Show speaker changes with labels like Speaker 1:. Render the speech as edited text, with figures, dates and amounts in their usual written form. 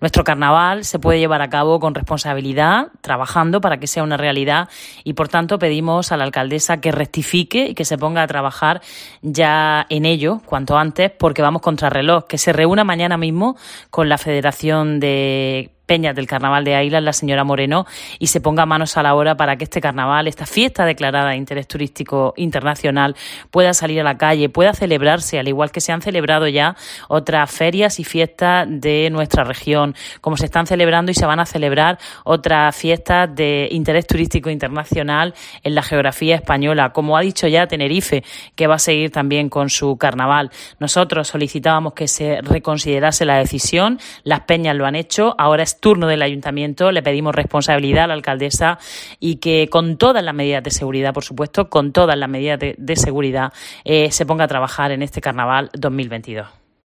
Speaker 1: Nuestro carnaval se puede llevar a cabo con responsabilidad, trabajando para que sea una realidad y, por tanto, pedimos a la alcaldesa que rectifique y que se ponga a trabajar ya en ello cuanto antes, porque vamos contra reloj, que se reúna mañana mismo con la Federación de Peñas del Carnaval de Águilas, la señora Moreno, y se ponga manos a la obra para que este carnaval, esta fiesta declarada de interés turístico internacional, pueda salir a la calle, pueda celebrarse, al igual que se han celebrado ya otras ferias y fiestas de nuestra región, como se están celebrando y se van a celebrar otras fiestas de interés turístico internacional en la geografía española, como ha dicho ya Tenerife, que va a seguir también con su carnaval. Nosotros solicitábamos que se reconsiderase la decisión, las peñas lo han hecho, ahora es turno del ayuntamiento, le pedimos responsabilidad a la alcaldesa y que con todas las medidas de seguridad, por supuesto, con todas las medidas de seguridad, se ponga a trabajar en este carnaval 2022.